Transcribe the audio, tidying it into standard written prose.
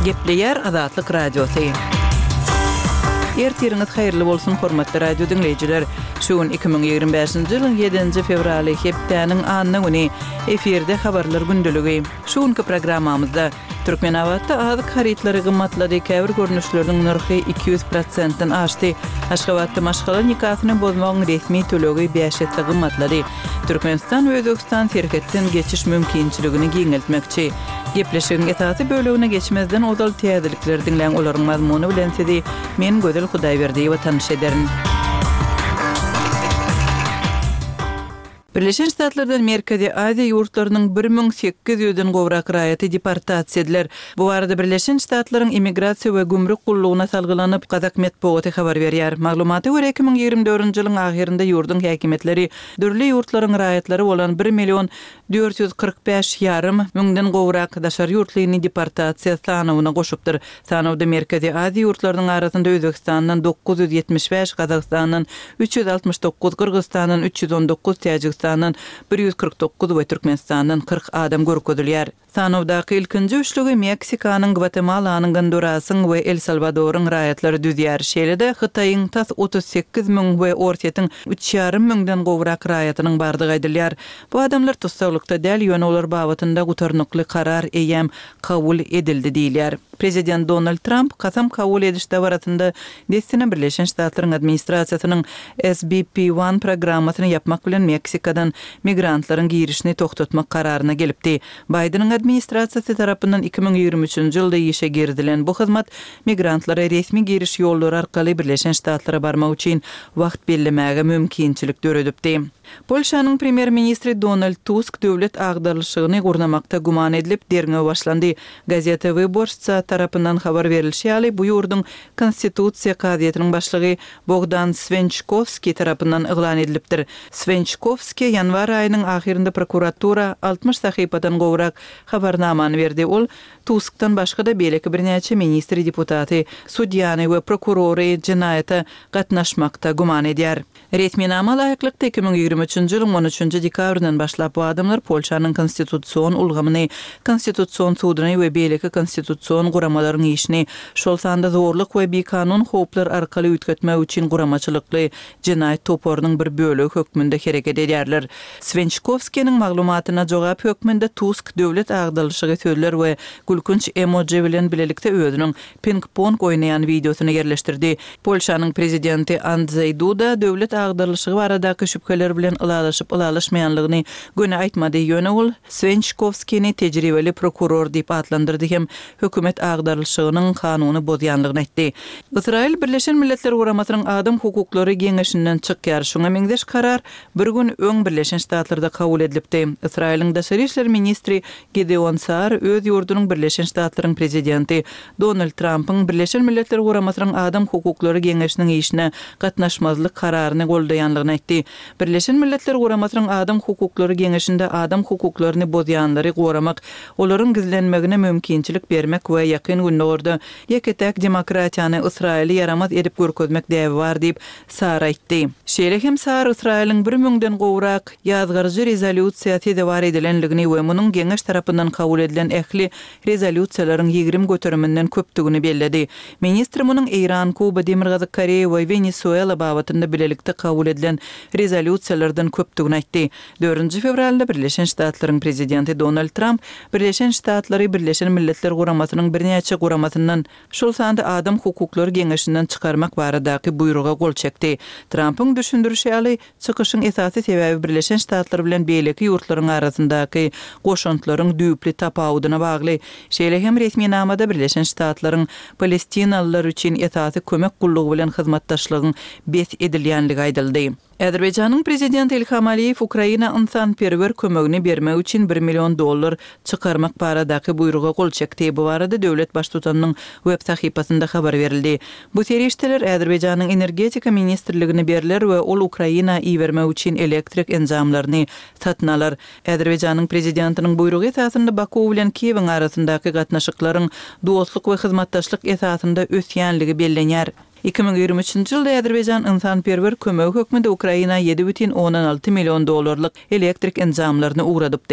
Gepleyer Azatlyk Radiosu. Ertiriniz hayırlı bolsun hormatly radio dinleyijiler. Şuun 2025-nji ýylyň 7-nji fevraly hepdäniň anyny güni efirde habarlar gündüligi. Şuunky programmamyzda Türkmenawatda azyk harytlary gymmatlady, käbir görnüşleriniň narhy 200%-den aşdy. Aşgabatda maşgala nikahyny bozmagyň resmi tölegi 5 gymmatlady. Türkmenistan we Özbegistan şerhetden geçiş mümkinçiligini giňeltmekçi. Gepleşigiň esasy bölегine geçmezden odal täzelikler dinleň olaryň mazmuny bilen sizi men Gödel Hudaýberdiýewa tanış ederim. Birleşen Ştatlardan Merkezi Aziýa ýurtlarynyň 1800-den gowrak raýaty deportasiýa ediler. Bu arada Birleşen Ştatlaryň immigrasiýa we gümrük gullugyna salgylanyp Kazak medeniýeti habar berýär. Maglumaty görä 2024-nji ýylyň ahyrynda ýurdun häkimetleri dürli ýurtlaryň raýatlary bolan 1.445.000 gowrak daşary ýurtlyny deportasiýa sanawyna goşupdyr. Sanawda Merkezi Aziýa ýurtlarynyň arasynda Özbegistandan 975, Kazakstandan 369, Kyrgyzstandan 319, Täjikistan 149 we Türkmenistandan 40 adam görkezilýär. Sanawdaky ilkinji üçlügi Meksikanyň, Gvatemalanyň, Hondurasyň we El Salvadoryň raýatlary düzýär. Şeýle-de Hytaýyň tas 38.000 we Ortiýetiň 3.500-den gowrak raýatynyň bardygy aýdylýar. Bu adamlar tutsaglykda däl ýöne olar babatynda gutarnykly karar eýem kabul edildi diýilýär. Prezident Donald Trump kasam kabul edişde baratynda destine Birleşen Ştatlaryň administrasiýasynyň SBP-1 programmasyny yapmak bilen Meksikadan migrantlaryň girişini toktatmak kararyna gelipdi. Bidenyň administrasiýasy tarapyndan 2023-nji ýylda işe girdilen bu hyzmat migrantlara resmi giriş ýollary arkaly Birleşen Ştatlara barmak üçin wagt bellemäge mümkinçilik döredipdi. Polşanyň premier ministri Donald Tusk döwlet agdarlyşygyny gurnamakda guman edilip derňe başlandy. Gazeta Wyborcza tarapyndan habar berilýär. Bu ýurdun konstitusiýa kaziýetynyň başlygy Bogdan Svenchkovski tarapyndan eglan edilipdir. Svenchkovski ýanwar aýynyň ahyrynda prokuratura 60 sahypadan gowrak habarnamany berdi. Ol Tuskdan başga da beleki birnäçe ministri, deputaty, sudýany we prokurory jinaýata gatnaşmakda guman edýär. Resmi nama laýyklykda 2023-nji ýylyň 13-nji dekabryndan başlap bu adamlar Polşanyň konstitusiýon ulgamyny, konstitusiýon sudyny we beleki konstitusiýon guramalaryň işini, şol sanda zorluk we bikanun hoplar arkaly ütketmek üçin guramaçylykly jinaýat toporynyň bir bölegi hökmünde hereket edýärler. Svenchkovskiň maglumatyna jogap hökmünde Tusk döwlet agdarlyşygy sözler we gülkünç emoji bilen bilelikde özüniň ping-pong oýnaýan videosunu yerleşdirdi. Polşanyň prezidenti Andrzej Duda döwlet agdarlyşygy baradaky şüpheler bilen ılalaşmaýanlygyny göne aýtmady. Ýöne ol Svenchkovskiňi tejribeli prokuror diýip adlandyrdy hem hökümet agdarlyşygynyň kanuny bozýanlygyny aýtdy. Israil Birleşen Milletler Guramasynyň adam hukuklary geňeşinden çykýar. Şoňa meňdeş karar bir gün öň Birleşen Ştatlarda kabul edilipdi. Israiliň daşary işler ministri Gideon Sa'ar öz ýurdunyň Birleşen Ştatlaryň prezidenti Donald Trump'yň Birleşen Milletler Guramasynyň adam hukuklary geňeşiniň işine gatnaşmazlyk kararyny goldaýanlygyny aýtdy. Birleşen Milletler Guramasynyň adam hukuklary geňeşinde adam hukuklaryny bozýanlary goramak, olaryň gizlenmegine mümkinçilik bermek we ýakyn günlerde ýeketek demokratiýany Israili yaramaz edip görkezmek däbi bar diýip Sa'ar aýtdy. Şeýle hem Sa'ar Israiliň 1000-den gowrak ýazgyrjy rezolýusiýa tedewar edilenligini we munyň geňeş tarapyndan kabul edilen ähli rezolýusiýalaryň 20 göteriminden köpdigini belledi. Ministr munyň Iran, Kuba, Demir Gazy Koreýa we Venezuela babatynda bilelikde kabul edilen rezolýusiýalardan köpdigini aýtdy. 4-nji fevralda Birleşen Ştatlaryň prezidenti Donald Trump Birleşen Ştatlary Birleşen Milletler Guramasynyň birnäçe guramasyndan şol sanda adam hukuklary geňeşinden çykarmak baradaky buýruga gol çekdi. Trump'yň düşündürüşýäli çykyşyň esasy sebebi Birleşen Ştatlar bilen beleki ýurtlaryň arasyndaky goşuntlaryň düýpli tapawudyna bagly. Şeýle hem resmi namada Birleşen Ştatlaryň Palestinalılar üçin esasy kömek gullugy bilen hyzmatdaşlygyň bes edilýänligi aýdyldy. Azerbaycanyň prezidenti Ilham Aliýew Ukraina insanperwer kömegini bermek üçin $1 milyon çykarmak baradaky buýruga gol çekdi. Bu barada döwlet baştutanynyň web sahypasynda habar berildi. Bu terişdeler Azerbaycanyň energetika ministrligine beriler we ol Ukraina iýermek üçin elektrik enzamlaryny satnalar. Azerbaycanyň prezidentiniň buýrugy esasynda Baku bilen Kiýewiň arasyndaky gatnaşyklaryň dostluk we hyzmatdaşlyk esasynda ösýänligi bellenýär. 2023-nji ýylda Azerbaycan insanperwer kömegi hökmünde Ukraina $7,16 milyon elektrik enzamlaryny ugradypdy.